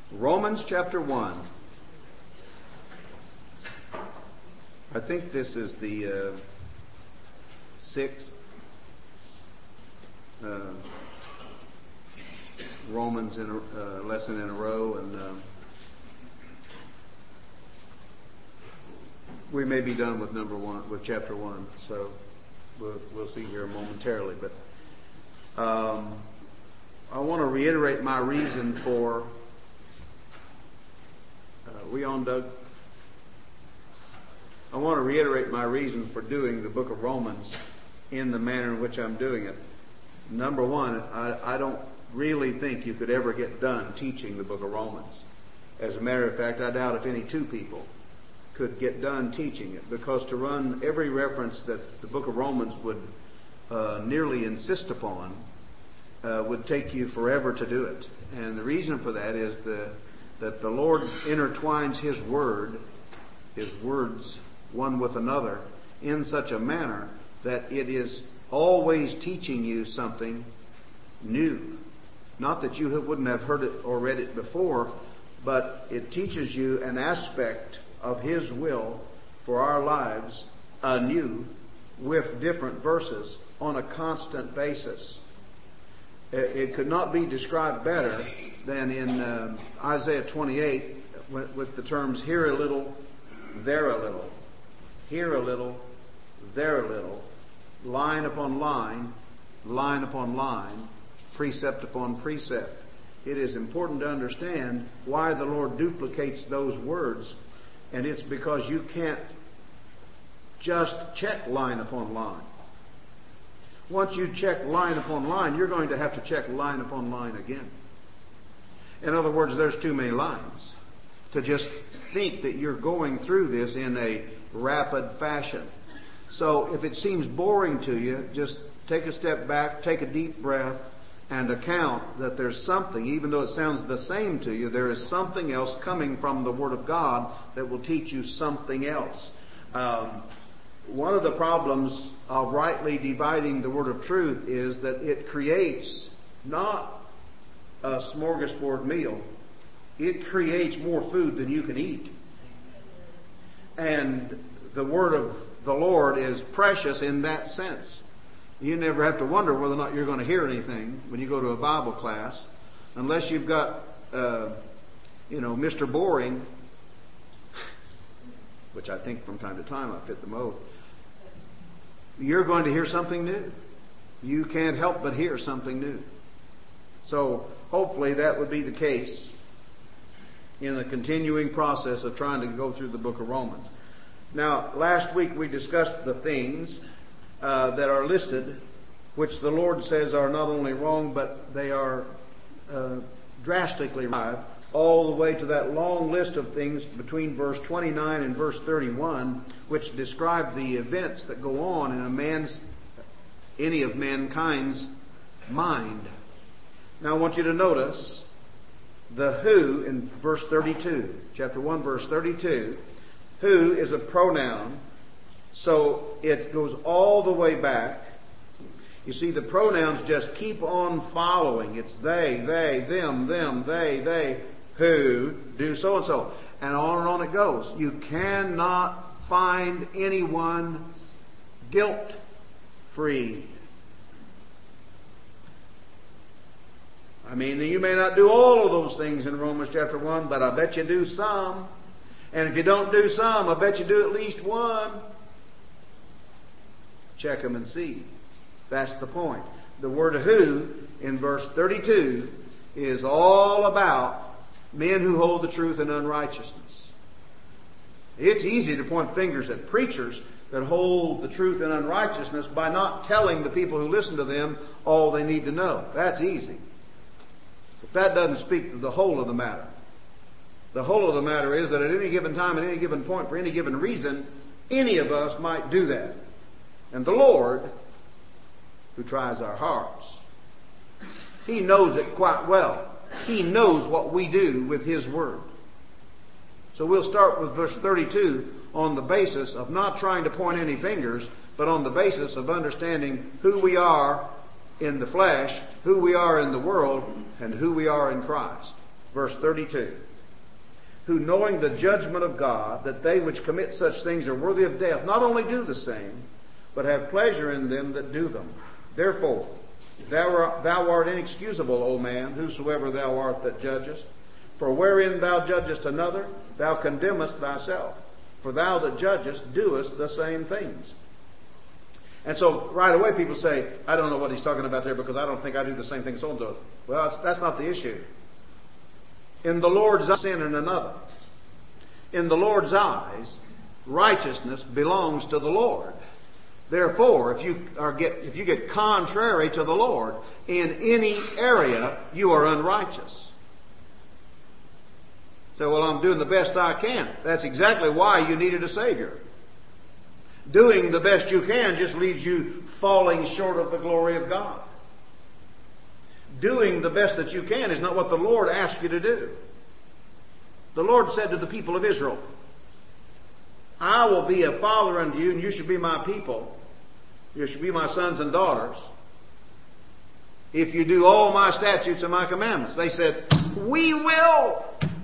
Romans chapter 1. I think this is the sixth Romans lesson in a row, and we may be done with with chapter 1, so we'll see here momentarily. But I want to reiterate my reason for. We on, Doug? I want to reiterate my reason for doing the book of Romans in the manner in which I'm doing it. Number one, I don't really think you could ever get done teaching the book of Romans. As a matter of fact, I doubt if any two people could get done teaching it, because to run every reference that the book of Romans would nearly insist upon would take you forever to do it. And the reason for that is that the Lord intertwines His words one with another in such a manner that it is always teaching you something new. Not that you wouldn't have heard it or read it before, but it teaches you an aspect of His will for our lives anew with different verses on a constant basis. It could not be described better than in Isaiah 28 with the terms here a little, there a little, here a little, there a little, line upon line, line upon line, precept upon precept. It is important to understand why the Lord duplicates those words, and it's because you can't just check line upon line. Once you check line upon line, you're going to have to check line upon line again. In other words, there's too many lines to just think that you're going through this in a rapid fashion. So if it seems boring to you, just take a step back, take a deep breath, and account that there's something, even though it sounds the same to you, there is something else coming from the Word of God that will teach you something else. One of the problems of rightly dividing the word of truth is that it creates not a smorgasbord meal. It creates more food than you can eat. And the word of the Lord is precious in that sense. You never have to wonder whether or not you're going to hear anything when you go to a Bible class, unless you've got, Mr. Boring, which I think from time to time I fit the mold. You're going to hear something new. You can't help but hear something new. So hopefully that would be the case in the continuing process of trying to go through the book of Romans. Now, last week we discussed the things that are listed, which the Lord says are not only wrong, but they are drastically wrong, all the way to that long list of things between verse 29 and verse 31, which describe the events that go on in any of mankind's mind. Now I want you to notice the who in verse 32. Chapter 1, verse 32. Who is a pronoun, so it goes all the way back. You see, the pronouns just keep on following. It's they, them, they, who do so and so. And on it goes. You cannot find anyone guilt-free. I mean, you may not do all of those things in Romans chapter 1, but I bet you do some. And if you don't do some, I bet you do at least one. Check them and see. That's the point. The word who in verse 32 is all about men who hold the truth in unrighteousness. It's easy to point fingers at preachers that hold the truth in unrighteousness by not telling the people who listen to them all they need to know. That's easy. But that doesn't speak to the whole of the matter. The whole of the matter is that at any given time, at any given point, for any given reason, any of us might do that. And the Lord, who tries our hearts, He knows it quite well. He knows what we do with His Word. So we'll start with verse 32 on the basis of not trying to point any fingers, but on the basis of understanding who we are in the flesh, who we are in the world, and who we are in Christ. verse 32. Who, knowing the judgment of God, that they which commit such things are worthy of death, not only do the same, but have pleasure in them that do them. Therefore, thou art inexcusable, O man, whosoever thou art that judgest. For wherein thou judgest another, thou condemnest thyself. For thou that judgest doest the same things. And so right away people say, I don't know what he's talking about there because I don't think I do the same thing so and so. Well, that's not the issue. In the Lord's eyes, sin in another. In the Lord's eyes, righteousness belongs to the Lord. Therefore, if you get contrary to the Lord in any area, you are unrighteous. So, well, I'm doing the best I can. That's exactly why you needed a Savior. Doing the best you can just leaves you falling short of the glory of God. Doing the best that you can is not what the Lord asked you to do. The Lord said to the people of Israel, I will be a father unto you, and you shall be my people. You shall be my sons and daughters, if you do all my statutes and my commandments. They said, we will.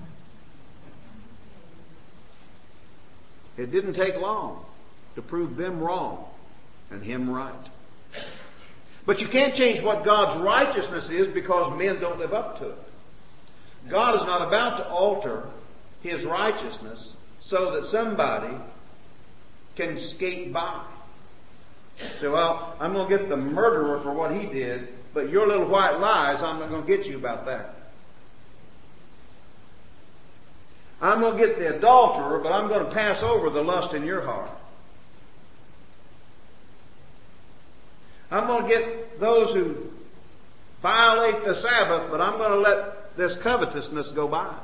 It didn't take long to prove them wrong and him right. But you can't change what God's righteousness is because men don't live up to it. God is not about to alter His righteousness so that somebody can skate by. So, well, I'm going to get the murderer for what he did, but your little white lies, I'm not going to get you about that. I'm going to get the adulterer, but I'm going to pass over the lust in your heart. I'm going to get those who violate the Sabbath, but I'm going to let this covetousness go by.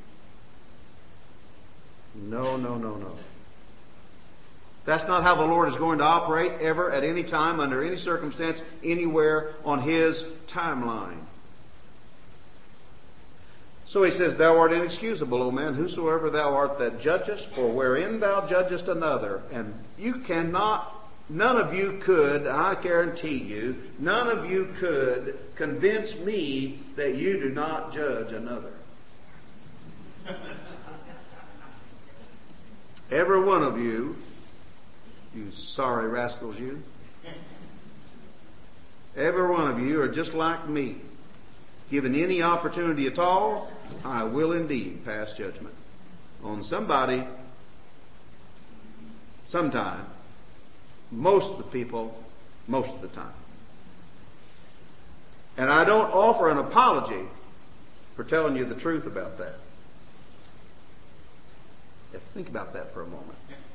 No, no, no, no. That's not how the Lord is going to operate ever, at any time, under any circumstance, anywhere on His timeline. So He says, Thou art inexcusable, O man, whosoever thou art that judgest, for wherein thou judgest another. And you cannot, none of you could, I guarantee you, none of you could convince me that you do not judge another. Every one of you, you sorry rascals, you. Every one of you are just like me. Given any opportunity at all, I will indeed pass judgment on somebody, sometime, most of the people, most of the time. And I don't offer an apology for telling you the truth about that. You have to think about that for a moment.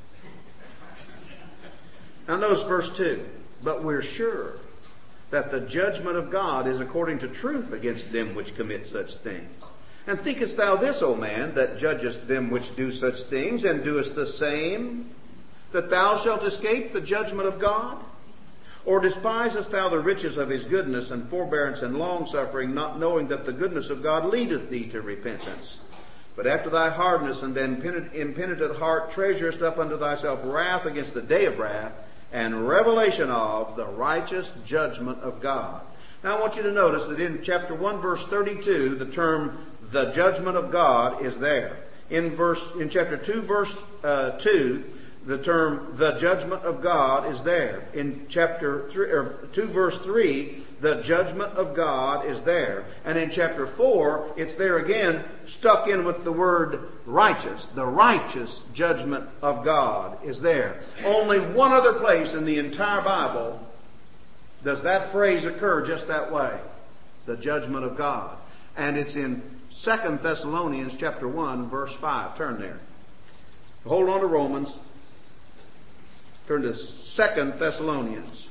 Now notice verse 2. But we're sure that the judgment of God is according to truth against them which commit such things. And thinkest thou this, O man, that judgest them which do such things, and doest the same, that thou shalt escape the judgment of God? Or despisest thou the riches of His goodness and forbearance and longsuffering, not knowing that the goodness of God leadeth thee to repentance? But after thy hardness and impenitent heart treasurest up unto thyself wrath against the day of wrath, and revelation of the righteous judgment of God. Now I want you to notice that in chapter 1 verse 32, the term the judgment of God is there. In chapter 2 verse 2, the term the judgment of God is there. In chapter 2 verse 3, the judgment of God is there. And in chapter 4, it's there again, stuck in with the word righteous. The righteous judgment of God is there. Only one other place in the entire Bible does that phrase occur just that way. The judgment of God. And it's in 2 Thessalonians chapter 1 verse 5. Turn there. Hold on to Romans. Turn to 2 Thessalonians.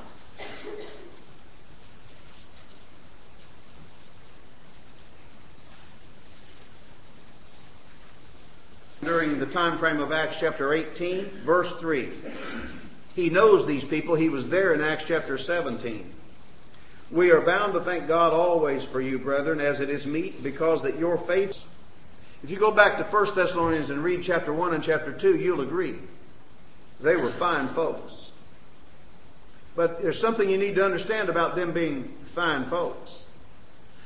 During the time frame of Acts chapter 18, verse 3. He knows these people. He was there in Acts chapter 17. We are bound to thank God always for you, brethren, as it is meet, because that your faith... If you go back to 1 Thessalonians and read chapter 1 and chapter 2, you'll agree. They were fine folks. But there's something you need to understand about them being fine folks.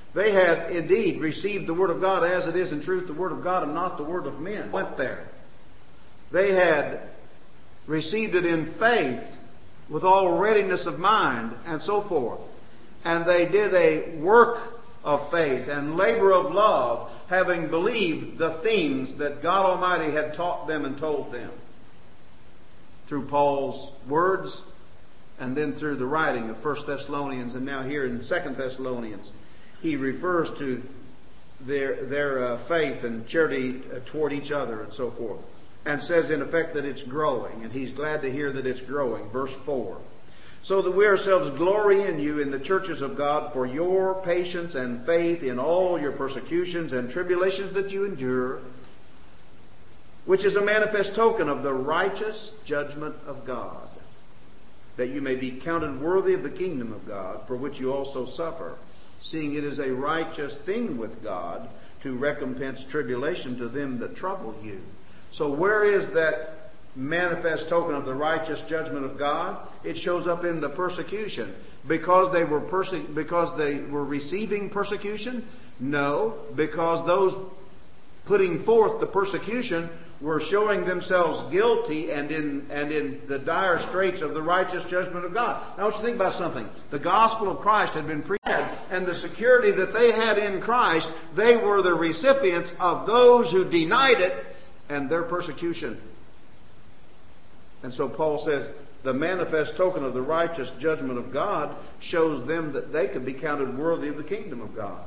They had indeed received the Word of God as it is in truth the Word of God and not the word of men. Went there. They had received it in faith with all readiness of mind and so forth. And they did a work of faith and labor of love, having believed the things that God Almighty had taught them and told them. Through Paul's words, and then through the writing of 1 Thessalonians, and now here in 2 Thessalonians, he refers to their faith and charity toward each other and so forth. And says in effect that it's growing, and he's glad to hear that it's growing. Verse 4. So that we ourselves glory in you in the churches of God for your patience and faith in all your persecutions and tribulations that you endure, which is a manifest token of the righteous judgment of God, that you may be counted worthy of the kingdom of God, for which you also suffer, seeing it is a righteous thing with God to recompense tribulation to them that trouble you. So where is that manifest token of the righteous judgment of God? It shows up in the persecution. Because they were receiving persecution? No, because those putting forth the persecution were showing themselves guilty and in the dire straits of the righteous judgment of God. Now I want you to think about something. The gospel of Christ had been preached, and the security that they had in Christ, they were the recipients of those who denied it and their persecution. And so Paul says, the manifest token of the righteous judgment of God shows them that they could be counted worthy of the kingdom of God.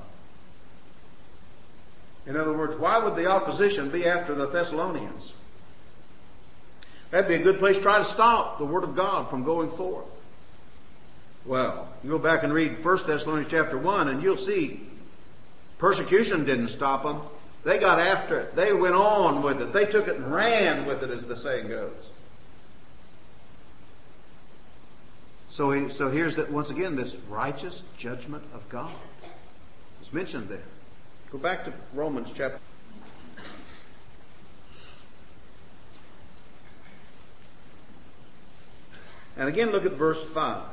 In other words, why would the opposition be after the Thessalonians? That'd be a good place to try to stop the Word of God from going forth. Well, you go back and read 1 Thessalonians chapter 1 and you'll see persecution didn't stop them. They got after it. They went on with it. They took it and ran with it, as the saying goes. So here's that once again, this righteous judgment of God. It's mentioned there. Go back to Romans chapter. And again, look at verse 5.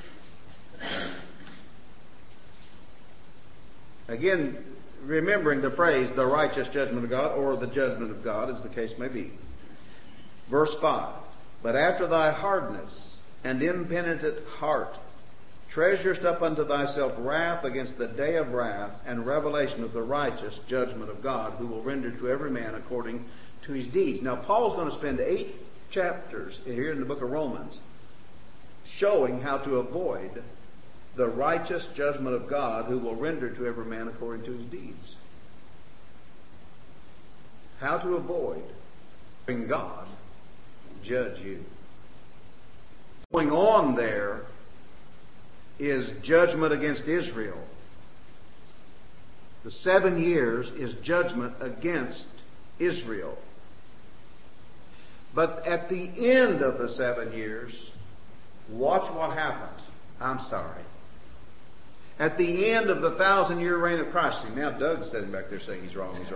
Again, remembering the phrase, the righteous judgment of God, or the judgment of God, as the case may be. Verse 5. But after thy hardness and impenitent heart, treasurest up unto thyself wrath against the day of wrath and revelation of the righteous judgment of God, who will render to every man according to his deeds. Now, Paul's going to spend 8 chapters here in the book of Romans showing how to avoid the righteous judgment of God, who will render to every man according to his deeds. How to avoid having God judge you. Going on there is judgment against Israel. The 7 years is judgment against Israel. But at the end of the 7 years, watch what happens. I'm sorry. At the end of the 1,000-year reign of Christ. See, now Doug's sitting back there saying he's wrong.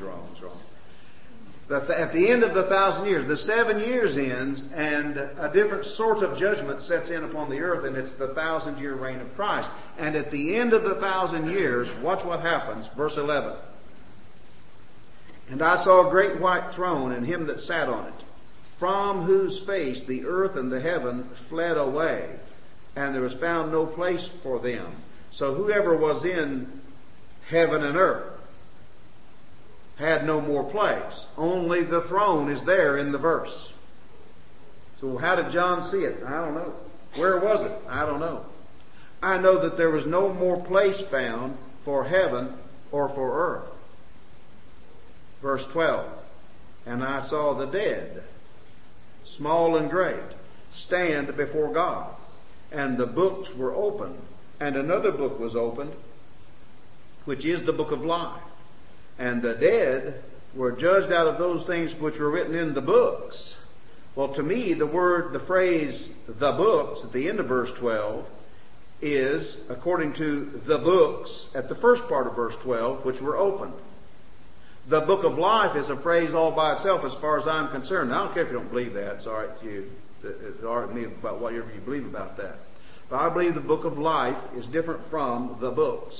At the end of the 1,000 years, the 7 years ends, and a different sort of judgment sets in upon the earth, and it's the 1,000-year reign of Christ. And at the end of the 1,000 years, watch what happens. Verse 11. And I saw a great white throne, and him that sat on it, from whose face the earth and the heaven fled away, and there was found no place for them. So whoever was in heaven and earth had no more place. Only the throne is there in the verse. So how did John see it? I don't know. Where was it? I don't know. I know that there was no more place found for heaven or for earth. Verse 12. And I saw the dead, small and great, stand before God. And the books were opened. And another book was opened, which is the book of life. And the dead were judged out of those things which were written in the books. Well, to me, the phrase, the books, at the end of verse 12, is, according to the books, at the first part of verse 12, which were opened. The book of life is a phrase all by itself as far as I'm concerned. I don't care if you don't believe that. It's all right to you. It's all right with me about whatever you believe about that. But I believe the book of life is different from the books.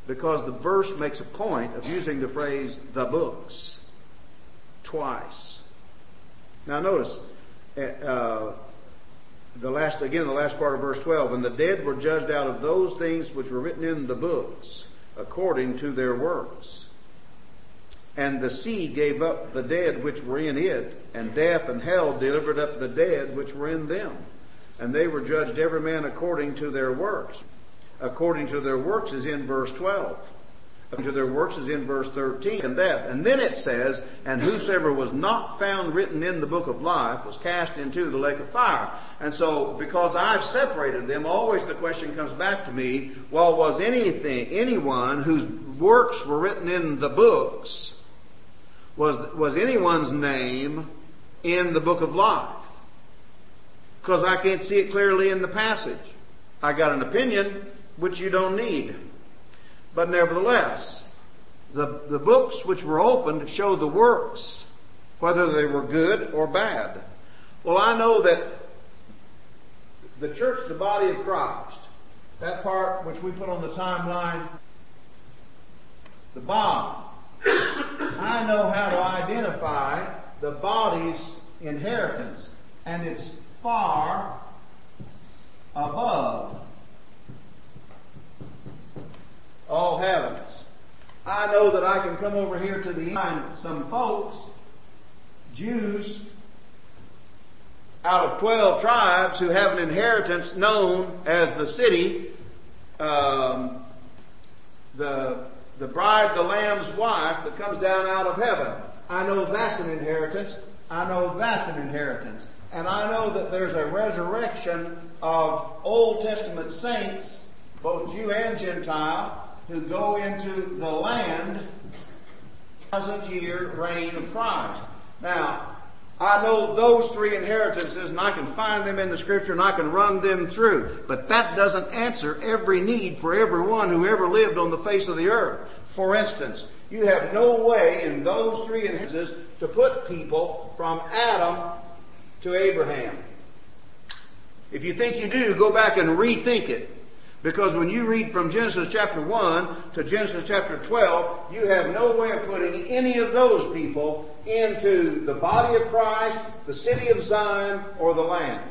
because the verse makes a point of using the phrase the books twice. Now notice, the last part of verse 12, and the dead were judged out of those things which were written in the books, according to their works. And the sea gave up the dead which were in it, and death and hell delivered up the dead which were in them. And they were judged every man according to their works. According to their works is in verse 12. According to their works is in verse 13. And death. And then it says, and whosoever was not found written in the book of life was cast into the lake of fire. And so, because I've separated them, always the question comes back to me, well, was anyone whose works were written in the books, was anyone's name in the book of life? Because I can't see it clearly in the passage. I got an opinion, which you don't need. But nevertheless, the books which were opened show the works, whether they were good or bad. Well, I know that the church, the body of Christ, that part which we put on the timeline, the body, I know how to identify the body's inheritance, and it's far above all heavens. I know that I can come over here to the end. Some folks, Jews, out of 12 tribes who have an inheritance known as the city, the bride, the Lamb's wife that comes down out of heaven. I know that's an inheritance. I know that's an inheritance. And I know that there's a resurrection of Old Testament saints, both Jew and Gentile, who go into the land, 1,000-year reign of Christ. Now, I know those three inheritances, and I can find them in the Scripture, and I can run them through. But that doesn't answer every need for everyone who ever lived on the face of the earth. For instance, you have no way in those three inheritances to put people from Adam to Abraham. If you think you do, go back and rethink it. Because when you read from Genesis chapter 1 to Genesis chapter 12, you have no way of putting any of those people into the body of Christ, the city of Zion, or the land.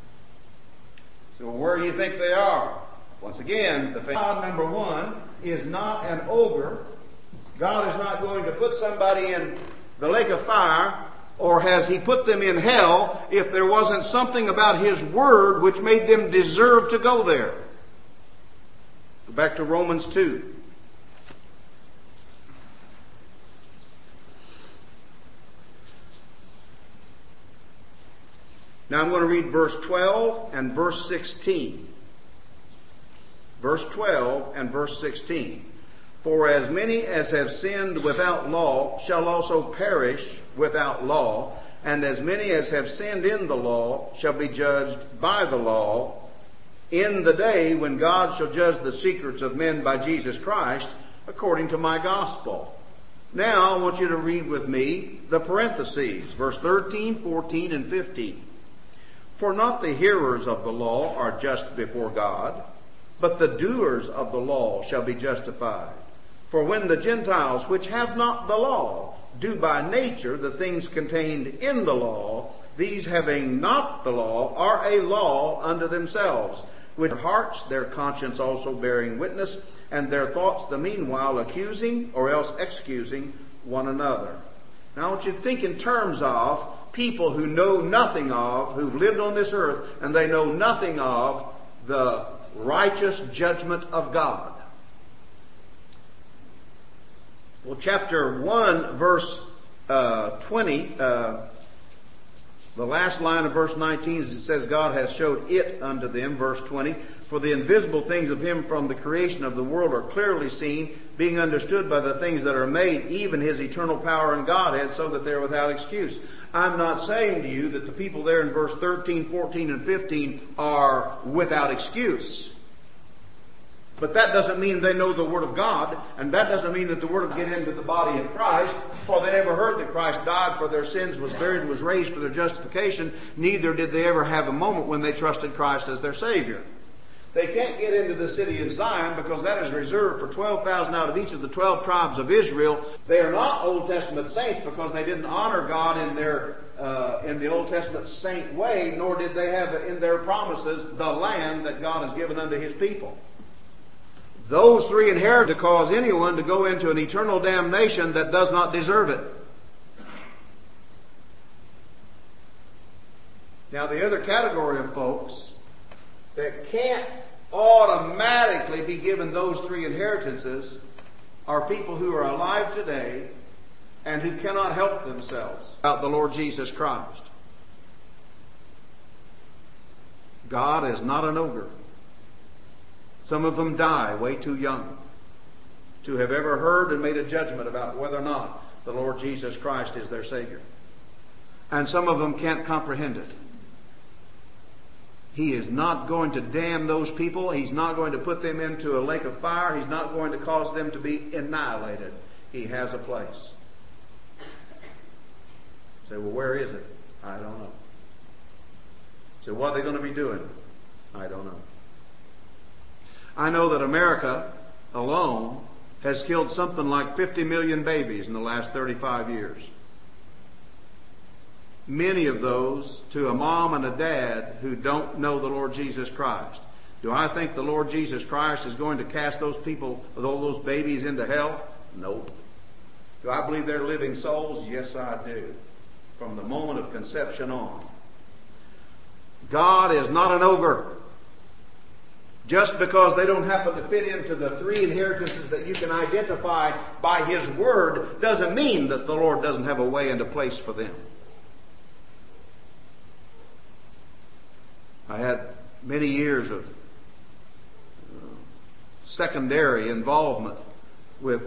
So where do you think they are? Once again, God, number one, is not an ogre. God is not going to put somebody in the lake of fire, or has He put them in hell, if there wasn't something about His Word which made them deserve to go there. Go back to Romans 2. Now I'm going to read verse 12 and verse 16. Verse 12 and verse 16. For as many as have sinned without law shall also perish without law, and as many as have sinned in the law shall be judged by the law, in the day when God shall judge the secrets of men by Jesus Christ, according to my gospel. Now I want you to read with me the parentheses, verse 13, 14, and 15. For not the hearers of the law are just before God, but the doers of the law shall be justified. For when the Gentiles, which have not the law, do by nature the things contained in the law, these having not the law are a law unto themselves, with their hearts their conscience also bearing witness, and their thoughts the meanwhile accusing or else excusing one another. Now I want you to think in terms of people who know nothing of, who've lived on this earth, and they know nothing of the righteous judgment of God. Well, chapter 1, verse 20, the last line of verse 19, it says, God hath showed it unto them, verse 20, for the invisible things of Him from the creation of the world are clearly seen, being understood by the things that are made, even His eternal power and Godhead, so that they are without excuse. I'm not saying to you that the people there in verse 13, 14, and 15 are without excuse. But that doesn't mean they know the Word of God, and that doesn't mean that the Word will get into the body of Christ, for they never heard that Christ died for their sins, was buried, and was raised for their justification. Neither did they ever have a moment when they trusted Christ as their Savior. They can't get into the city of Zion because that is reserved for 12,000 out of each of the 12 tribes of Israel. They are not Old Testament saints because they didn't honor God in the Old Testament saint way, nor did they have in their promises the land that God has given unto His people. Those three inherit to cause anyone to go into an eternal damnation that does not deserve it. Now, the other category of folks that can't automatically be given those three inheritances are people who are alive today and who cannot help themselves about the Lord Jesus Christ. God is not an ogre. Some of them die way too young to have ever heard and made a judgment about whether or not the Lord Jesus Christ is their Savior. And some of them can't comprehend it. He is not going to damn those people. He's not going to put them into a lake of fire. He's not going to cause them to be annihilated. He has a place. Say, well, where is it? I don't know. So what are they going to be doing? I don't know. I know that America alone has killed something like 50 million babies in the last 35 years. Many of those to a mom and a dad who don't know the Lord Jesus Christ. Do I think the Lord Jesus Christ is going to cast those people, all those babies, into hell? Nope. Do I believe they're living souls? Yes, I do. From the moment of conception on. God is not an ogre. Just because they don't happen to fit into the three inheritances that you can identify by His Word doesn't mean that the Lord doesn't have a way and a place for them. I had many years of secondary involvement with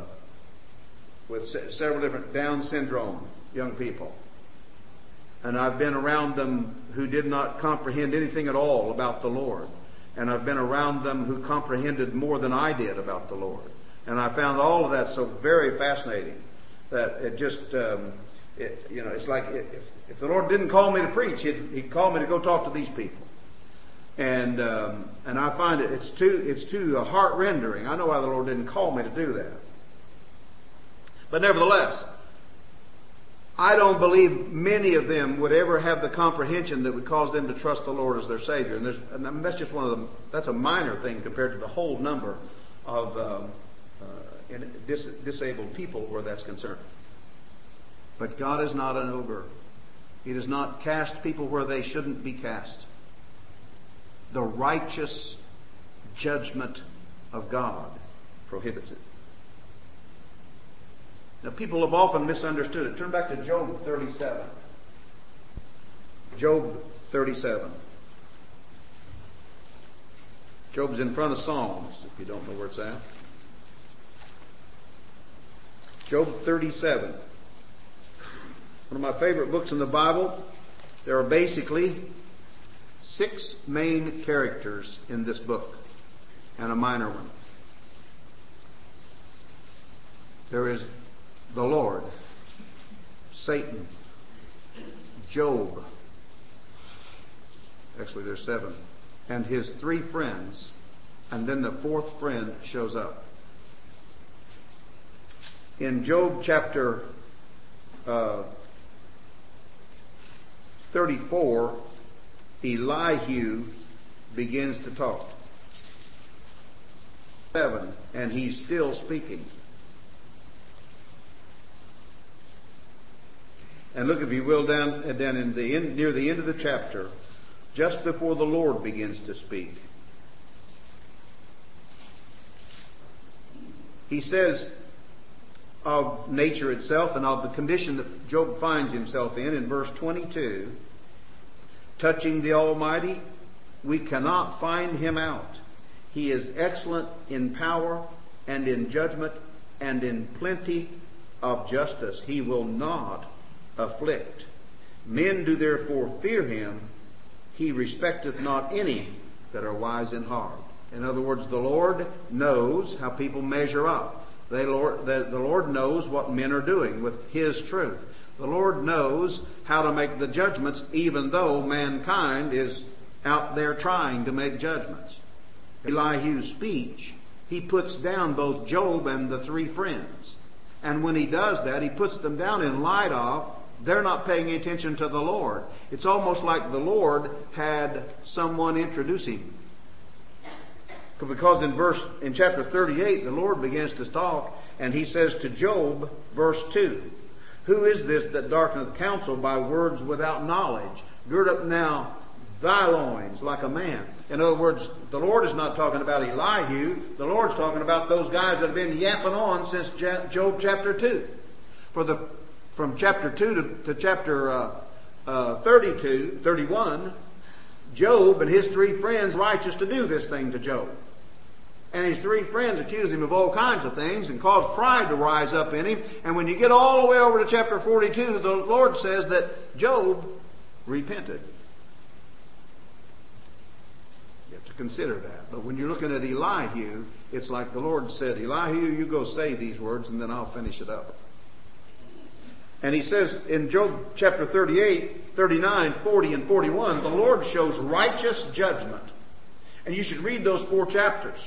several different Down syndrome young people. And I've been around them who did not comprehend anything at all about the Lord. And I've been around them who comprehended more than I did about the Lord. And I found all of that so very fascinating that it just, it's like if the Lord didn't call me to preach, He'd call me to go talk to these people. And I find it's too heart rendering. I know why the Lord didn't call me to do that. But nevertheless, I don't believe many of them would ever have the comprehension that would cause them to trust the Lord as their Savior. And that's just one of them. That's a minor thing compared to the whole number of disabled people where that's concerned. But God is not an ogre. He does not cast people where they shouldn't be cast. The righteous judgment of God prohibits it. Now, people have often misunderstood it. Turn back to Job 37. Job 37. Job's in front of Psalms, if you don't know where it's at. Job 37. One of my favorite books in the Bible. There are basically 6 main characters in this book, and a minor one. There is the Lord, Satan, Job. Actually, there's 7. And his 3 friends. And then the 4th friend shows up. In Job chapter 34, Elihu begins to talk. 7, and he's still speaking. And look, if you will, down in near the end of the chapter, just before the Lord begins to speak. He says of nature itself and of the condition that Job finds himself in verse 22, touching the Almighty, we cannot find Him out. He is excellent in power and in judgment and in plenty of justice. He will not afflict. Men do therefore fear Him. He respecteth not any that are wise in heart. In other words, the Lord knows how people measure up. The Lord knows what men are doing with His truth. The Lord knows how to make the judgments, even though mankind is out there trying to make judgments. Elihu's speech, he puts down both Job and the three friends. And when he does that, he puts them down in light of they're not paying attention to the Lord. It's almost like the Lord had someone introduce him. Because in chapter 38, the Lord begins to talk, and he says to Job, verse 2, "Who is this that darkeneth counsel by words without knowledge? Gird up now thy loins like a man." In other words, the Lord is not talking about Elihu. The Lord's talking about those guys that have been yapping on since Job chapter 2. From chapter 2 to chapter 31, Job and his three friends righteous to do this thing to Job. And his three friends accused him of all kinds of things and caused pride to rise up in him. And when you get all the way over to chapter 42, the Lord says that Job repented. You have to consider that. But when you're looking at Elihu, it's like the Lord said, "Elihu, you go say these words and then I'll finish it up." And he says in Job chapter 38, 39, 40, and 41, the Lord shows righteous judgment. And you should read those 4 chapters.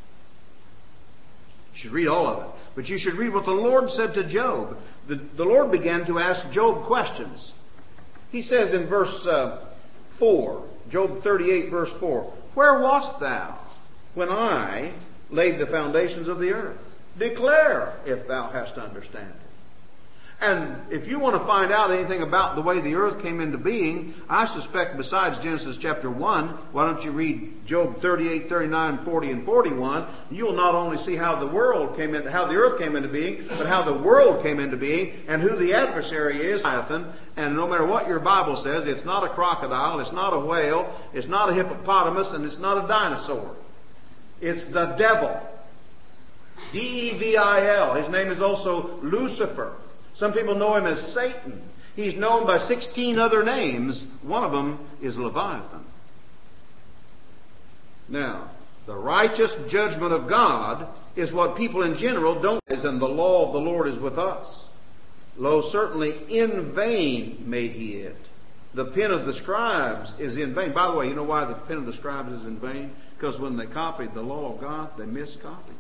You should read all of it. But you should read what the Lord said to Job. The Lord began to ask Job questions. He says in verse 4, Job 38, verse 4, "Where wast thou when I laid the foundations of the earth? Declare if thou hast understanding." And if you want to find out anything about the way the earth came into being, I suspect besides Genesis chapter 1, why don't you read Job 38, 39, 40, and 41? You'll not only see how the earth came into being, but how the world came into being, and who the adversary is, Leviathan. And no matter what your Bible says, it's not a crocodile, it's not a whale, it's not a hippopotamus, and it's not a dinosaur. It's the devil. D-E-V-I-L. His name is also Lucifer. Some people know him as Satan. He's known by 16 other names. One of them is Leviathan. Now, the righteous judgment of God is what people in general don't realize, and the law of the Lord is with us. Lo, certainly in vain made he it. The pen of the scribes is in vain. By the way, you know why the pen of the scribes is in vain? Because when they copied the law of God, they miscopied.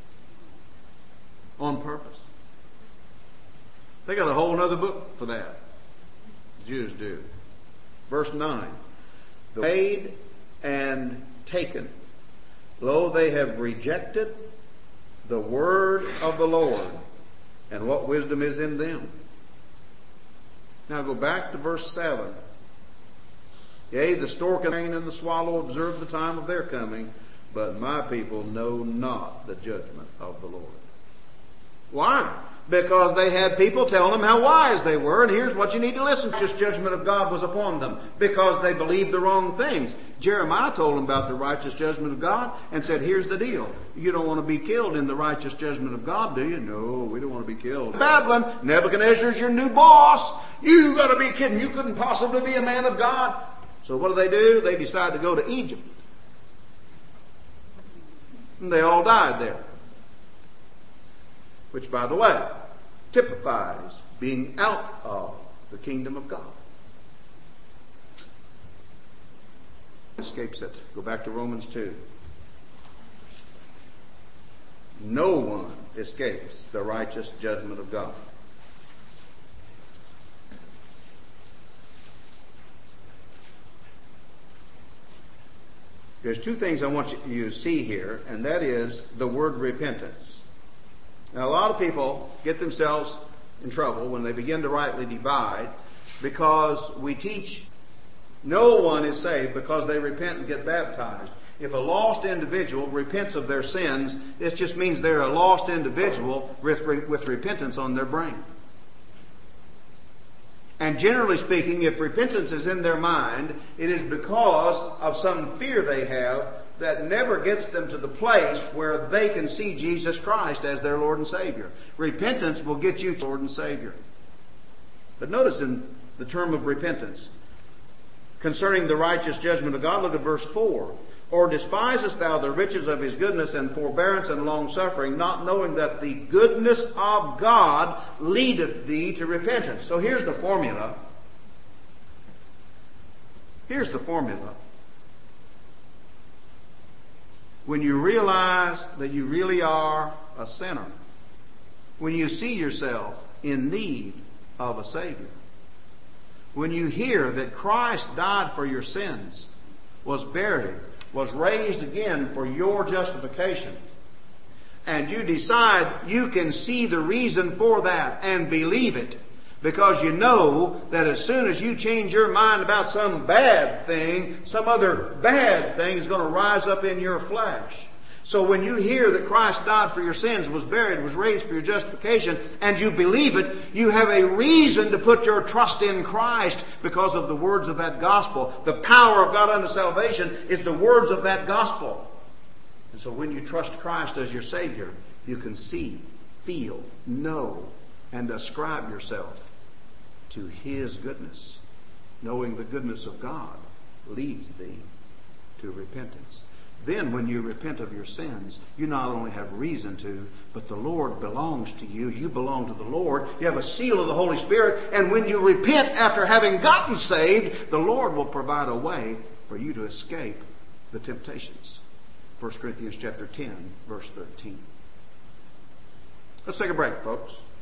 On purpose. They got a whole other book for that. The Jews do. Verse 9. Paid and taken. Lo, they have rejected the word of the Lord. And what wisdom is in them? Now go back to verse 7. Yea, the stork and the swallow observe the time of their coming, but my people know not the judgment of the Lord. Why? Because they had people telling them how wise they were, and here's what you need to listen to. Just judgment of God was upon them because they believed the wrong things. Jeremiah told them about the righteous judgment of God and said, here's the deal. You don't want to be killed in the righteous judgment of God, do you? No, we don't want to be killed. Babylon, Nebuchadnezzar's your new boss. You got to be kidding. You couldn't possibly be a man of God. So what do? They decide to go to Egypt. And they all died there. Which, by the way, typifies being out of the kingdom of God. Escapes it. Go back to Romans 2. No one escapes the righteous judgment of God. There's two things I want you to see here, and that is the word repentance. Now, a lot of people get themselves in trouble when they begin to rightly divide because we teach no one is saved because they repent and get baptized. If a lost individual repents of their sins, this just means they're a lost individual with repentance on their brain. And generally speaking, if repentance is in their mind, it is because of some fear they have that never gets them to the place where they can see Jesus Christ as their Lord and Savior. Repentance will get you to Lord and Savior. But notice in the term of repentance, concerning the righteous judgment of God, look at verse 4. Or despisest thou the riches of His goodness and forbearance and long-suffering, not knowing that the goodness of God leadeth thee to repentance. So here's the formula. when you realize that you really are a sinner, when you see yourself in need of a Savior, when you hear that Christ died for your sins, was buried, was raised again for your justification, and you decide you can see the reason for that and believe it, because you know that as soon as you change your mind about some bad thing, some other bad thing is going to rise up in your flesh. So when you hear that Christ died for your sins, was buried, was raised for your justification, and you believe it, you have a reason to put your trust in Christ because of the words of that gospel. The power of God unto salvation is the words of that gospel. And so when you trust Christ as your Savior, you can see, feel, know, and ascribe yourself to His goodness. Knowing the goodness of God leads thee to repentance. Then when you repent of your sins, you not only have reason to, but the Lord belongs to you. You belong to the Lord. You have a seal of the Holy Spirit. And when you repent after having gotten saved, the Lord will provide a way for you to escape the temptations. 1 Corinthians chapter 10, verse 13. Let's take a break, folks.